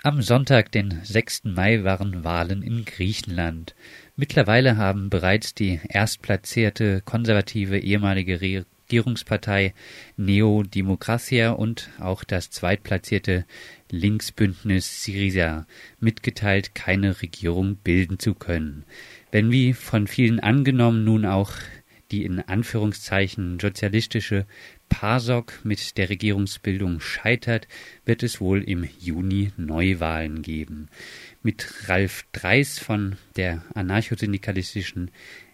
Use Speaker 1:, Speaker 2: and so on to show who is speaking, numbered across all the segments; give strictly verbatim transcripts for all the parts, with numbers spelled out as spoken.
Speaker 1: Am Sonntag, den sechsten Mai, waren Wahlen in Griechenland. Mittlerweile haben bereits die erstplatzierte konservative ehemalige Regierungspartei Neo Demokratia und auch das zweitplatzierte Linksbündnis Syriza mitgeteilt, keine Regierung bilden zu können. Wenn wie von vielen angenommen nun auch die in Anführungszeichen sozialistische PASOK mit der Regierungsbildung scheitert, wird es wohl im Juni Neuwahlen geben. Mit Ralf Dreis von der anarchosyndikalistischen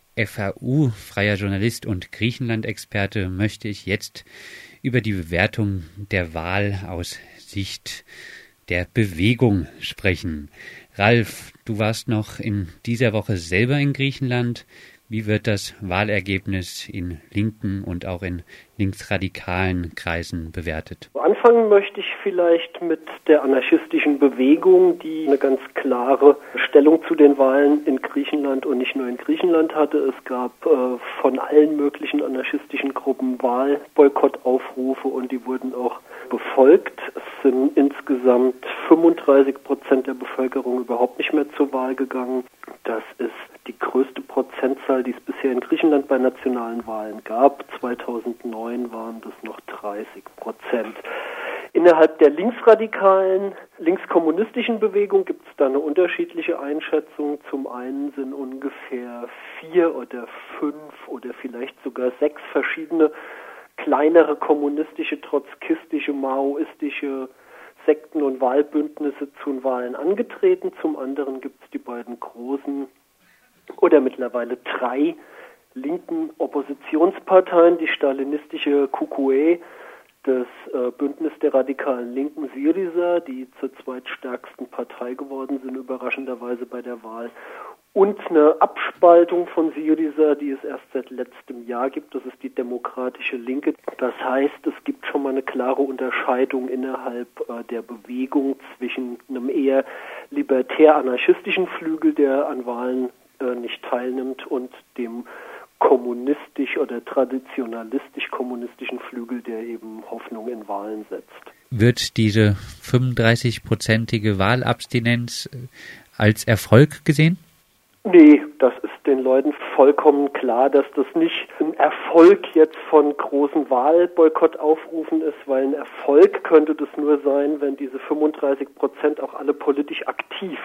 Speaker 1: F A U, freier Journalist und Griechenland-Experte, möchte ich jetzt über die Bewertung der Wahl aus Sicht der Bewegung sprechen. Ralf, du warst noch in dieser Woche selber in Griechenland. Wie wird das Wahlergebnis in linken und auch in linksradikalen Kreisen bewertet?
Speaker 2: Anfangen möchte ich vielleicht mit der anarchistischen Bewegung, die eine ganz klare Stellung zu den Wahlen in Griechenland und nicht nur in Griechenland hatte. Es gab äh, von allen möglichen anarchistischen Gruppen Wahlboykottaufrufe und die wurden auch befolgt. Es sind insgesamt fünfunddreißig Prozent der Bevölkerung überhaupt nicht mehr zur Wahl gegangen. Das ist die größte Prozentzahl, die es bisher in Griechenland bei nationalen Wahlen gab. zweitausendneun waren das noch dreißig Prozent. Innerhalb der linksradikalen, linkskommunistischen Bewegung gibt es da eine unterschiedliche Einschätzung. Zum einen sind ungefähr vier oder fünf oder vielleicht sogar sechs verschiedene kleinere kommunistische, trotzkistische, maoistische Sekten und Wahlbündnisse zu Wahlen angetreten. Zum anderen gibt es die beiden großen oder mittlerweile drei linken Oppositionsparteien, die stalinistische K Q E, das äh, Bündnis der radikalen Linken Syriza, die zur zweitstärksten Partei geworden sind, überraschenderweise bei der Wahl, und eine Abspaltung von Syriza, die es erst seit letztem Jahr gibt, das ist die Demokratische Linke. Das heißt, es gibt schon mal eine klare Unterscheidung innerhalb äh, der Bewegung zwischen einem eher libertär-anarchistischen Flügel, der an Wahlen äh, nicht teilnimmt, und dem kommunistisch oder traditionalistisch-kommunistischen Flügel, der eben Hoffnung in Wahlen setzt.
Speaker 1: Wird diese fünfunddreißig-prozentige Wahlabstinenz als Erfolg gesehen?
Speaker 2: Nee, das ist den Leuten vollkommen klar, dass das nicht ein Erfolg jetzt von großen Wahlboykottaufrufen ist, weil ein Erfolg könnte das nur sein, wenn diese fünfunddreißig Prozent auch alle politisch aktiv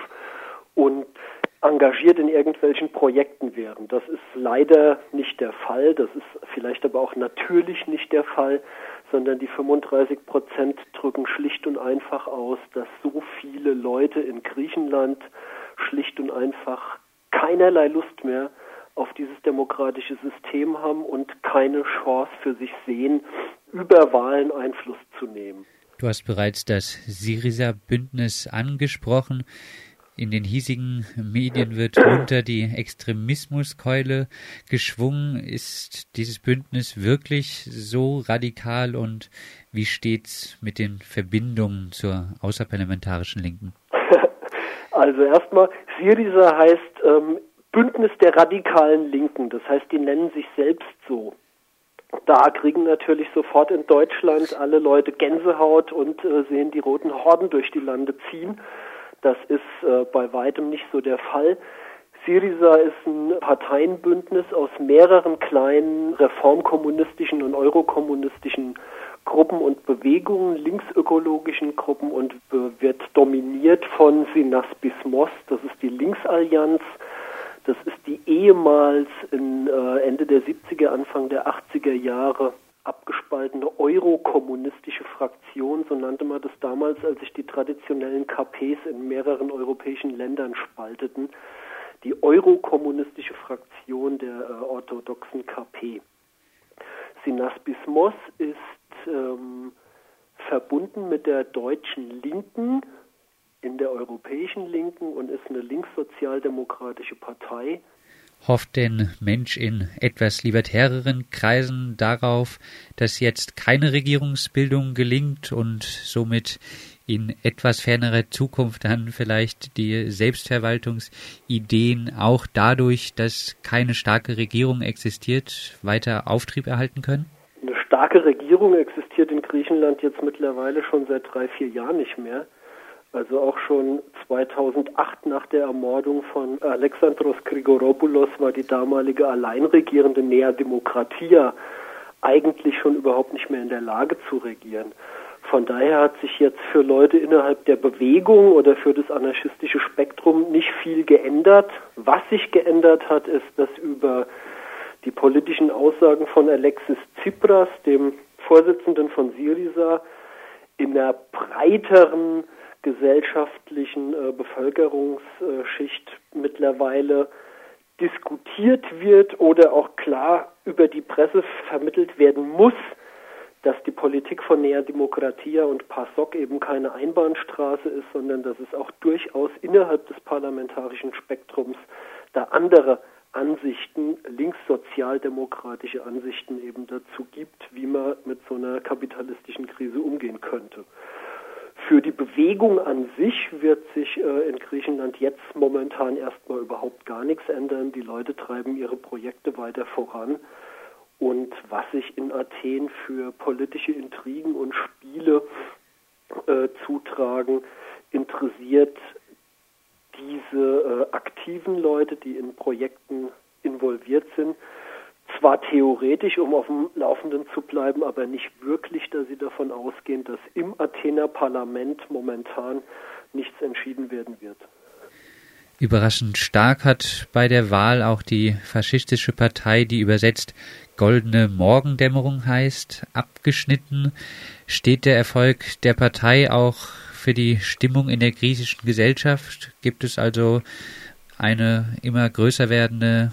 Speaker 2: und engagiert in irgendwelchen Projekten wären. Das ist leider nicht der Fall, das ist vielleicht aber auch natürlich nicht der Fall, sondern die fünfunddreißig Prozent drücken schlicht und einfach aus, dass so viele Leute in Griechenland schlicht und einfach keinerlei Lust mehr auf dieses demokratische System haben und keine Chance für sich sehen, über Wahlen Einfluss zu nehmen.
Speaker 1: Du hast bereits das Syriza-Bündnis angesprochen. In den hiesigen Medien wird unter die Extremismuskeule geschwungen. Ist dieses Bündnis wirklich so radikal und wie steht's mit den Verbindungen zur außerparlamentarischen Linken?
Speaker 2: Also erstmal, Syriza heißt ähm, Bündnis der radikalen Linken, das heißt, die nennen sich selbst so. Da kriegen natürlich sofort in Deutschland alle Leute Gänsehaut und äh, sehen die roten Horden durch die Lande ziehen. Das ist äh, bei weitem nicht so der Fall. Syriza ist ein Parteienbündnis aus mehreren kleinen reformkommunistischen und eurokommunistischen Gruppen und Bewegungen, linksökologischen Gruppen, und äh, wird dominiert von Synaspismos, das ist die Linksallianz. Das ist die ehemals in äh, Ende der siebziger, Anfang der achtziger Jahre abgespaltene eurokommunistische Fraktion, so nannte man das damals, als sich die traditionellen K Ps in mehreren europäischen Ländern spalteten. Die eurokommunistische Fraktion der äh, orthodoxen K P. Synaspismos ist ähm, verbunden mit der deutschen Linken, in der europäischen Linken, und ist eine linkssozialdemokratische Partei.
Speaker 1: Hofft denn Mensch in etwas libertäreren Kreisen darauf, dass jetzt keine Regierungsbildung gelingt und somit in etwas fernerer Zukunft dann vielleicht die Selbstverwaltungsideen auch dadurch, dass keine starke Regierung existiert, weiter Auftrieb erhalten können?
Speaker 2: Eine starke Regierung existiert in Griechenland jetzt mittlerweile schon seit drei, vier Jahren nicht mehr. Also auch schon zweitausendacht nach der Ermordung von Alexandros Grigoropoulos war die damalige alleinregierende Nea Demokratia eigentlich schon überhaupt nicht mehr in der Lage zu regieren. Von daher hat sich jetzt für Leute innerhalb der Bewegung oder für das anarchistische Spektrum nicht viel geändert. Was sich geändert hat, ist, dass über die politischen Aussagen von Alexis Tsipras, dem Vorsitzenden von Syriza, in einer breiteren gesellschaftlichen äh, Bevölkerungsschicht mittlerweile diskutiert wird oder auch klar über die Presse vermittelt werden muss, dass die Politik von Nea Demokratia und PASOK eben keine Einbahnstraße ist, sondern dass es auch durchaus innerhalb des parlamentarischen Spektrums da andere Ansichten, linkssozialdemokratische Ansichten eben dazu gibt, wie man mit so einer kapitalistischen Krise umgehen könnte. Für die Bewegung an sich wird sich äh, in Griechenland jetzt momentan erstmal überhaupt gar nichts ändern. Die Leute treiben ihre Projekte weiter voran. Und was sich in Athen für politische Intrigen und Spiele äh, zutragen, interessiert diese äh, aktiven Leute, die in Projekten involviert sind, zwar theoretisch, um auf dem Laufenden zu bleiben, aber nicht wirklich, da sie davon ausgehen, dass im Athener Parlament momentan nichts entschieden werden wird.
Speaker 1: Überraschend stark hat bei der Wahl auch die faschistische Partei, die übersetzt Goldene Morgendämmerung heißt, abgeschnitten. Steht der Erfolg der Partei auch für die Stimmung in der griechischen Gesellschaft? Gibt es also eine immer größer werdende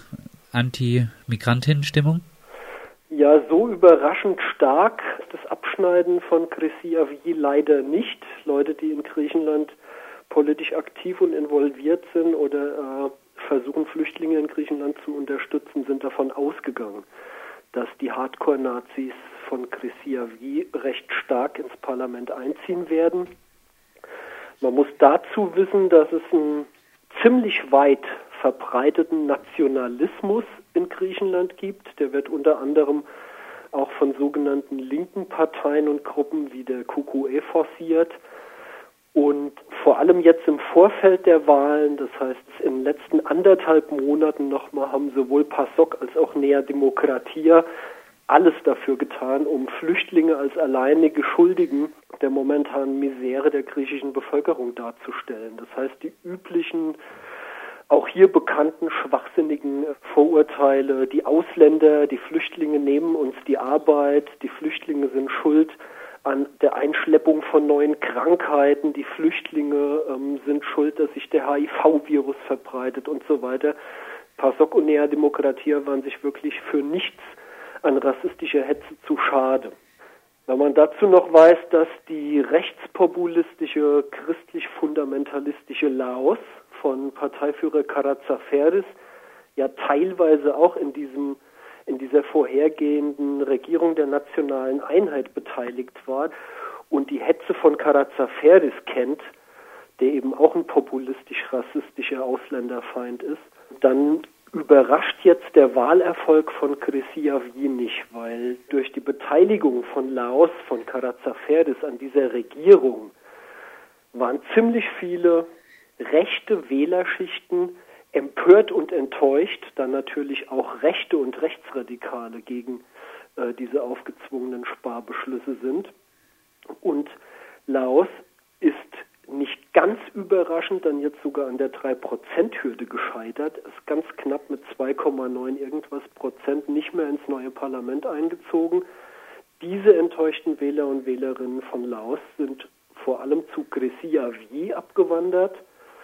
Speaker 1: Anti-Migrantinnen-Stimmung?
Speaker 2: Ja, so überraschend stark ist das Abschneiden von Chrysi-Avgi leider nicht. Leute, die in Griechenland politisch aktiv und involviert sind oder äh, versuchen, Flüchtlinge in Griechenland zu unterstützen, sind davon ausgegangen, dass die Hardcore-Nazis von Chrysi-Avgi recht stark ins Parlament einziehen werden. Man muss dazu wissen, dass es einen ziemlich weit verbreiteten Nationalismus in Griechenland gibt. Der wird unter anderem auch von sogenannten linken Parteien und Gruppen wie der K K E forciert. Und vor allem jetzt im Vorfeld der Wahlen, das heißt in den letzten anderthalb Monaten nochmal, haben sowohl PASOK als auch Nea Demokratia alles dafür getan, um Flüchtlinge als alleinige Schuldigen der momentanen Misere der griechischen Bevölkerung darzustellen. Das heißt, die üblichen, auch hier bekannten schwachsinnigen Vorurteile, die Ausländer, die Flüchtlinge nehmen uns die Arbeit, die Flüchtlinge sind schuld an der Einschleppung von neuen Krankheiten, die Flüchtlinge ähm, sind schuld, dass sich der H I V-Virus verbreitet und so weiter. PASOK und Nea Demokratia waren sich wirklich für nichts an rassistischer Hetze zu schade. Wenn man dazu noch weiß, dass die rechtspopulistische, christlich-fundamentalistische Laos von Parteiführer Karatsaferis ja teilweise auch in diesem in dieser vorhergehenden Regierung der nationalen Einheit beteiligt war und die Hetze von Karatsaferis kennt, der eben auch ein populistisch-rassistischer Ausländerfeind ist, dann überrascht jetzt der Wahlerfolg von Chrysi-Avgi nicht, weil durch die Beteiligung von Laos, von Karatsaferis an dieser Regierung, waren ziemlich viele rechte Wählerschichten empört und enttäuscht, dann natürlich auch Rechte und Rechtsradikale gegen äh, diese aufgezwungenen Sparbeschlüsse sind. Und Laos ist nicht ganz überraschend dann jetzt sogar an der drei Prozent Hürde gescheitert, ist ganz knapp mit zwei Komma neun irgendwas Prozent nicht mehr ins neue Parlament eingezogen. Diese enttäuschten Wähler und Wählerinnen von Laos sind vor allem zu Chrysi-Avgi abgewandert.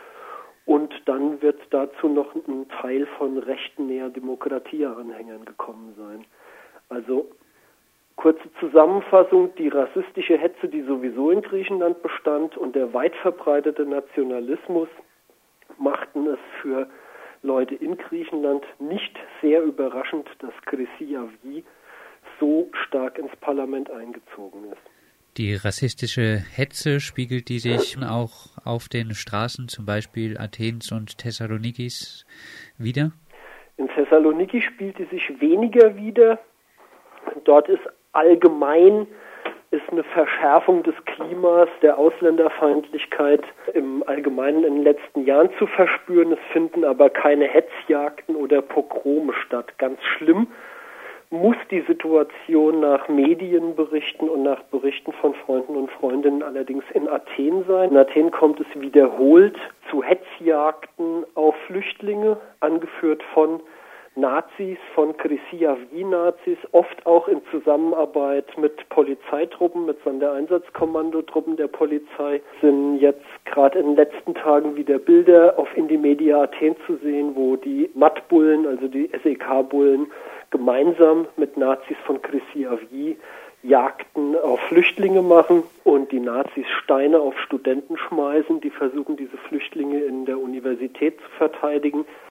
Speaker 2: Und dann wird dazu noch ein Teil von rechten Nea Demokratia-Anhängern gekommen sein. Also kurze Zusammenfassung, die rassistische Hetze, die sowieso in Griechenland bestand, und der weit verbreitete Nationalismus machten es für Leute in Griechenland nicht sehr überraschend, dass Chrysi-Avgi so stark ins Parlament eingezogen ist.
Speaker 1: Die rassistische Hetze, spiegelt die sich auch auf den Straßen, zum Beispiel Athens und Thessalonikis, wider?
Speaker 2: In Thessaloniki spielt die sich weniger wider. Dort ist allgemein ist eine Verschärfung des Klimas, der Ausländerfeindlichkeit im Allgemeinen in den letzten Jahren zu verspüren. Es finden aber keine Hetzjagden oder Pogrome statt. Ganz schlimm muss die Situation nach Medienberichten und nach Berichten von Freunden und Freundinnen allerdings in Athen sein. In Athen kommt es wiederholt zu Hetzjagden auf Flüchtlinge, angeführt von Nazis, von Chrysia-V-Nazis, oft auch in Zusammenarbeit mit Polizeitruppen, mit Sondereinsatzkommandotruppen der Polizei, sind jetzt gerade in den letzten Tagen wieder Bilder auf Indymedia Athen zu sehen, wo die Mattbullen, also die S E K-Bullen, gemeinsam mit Nazis von Chrysia-V Jagden auf Flüchtlinge machen und die Nazis Steine auf Studenten schmeißen, die versuchen, diese Flüchtlinge in der Universität zu verteidigen.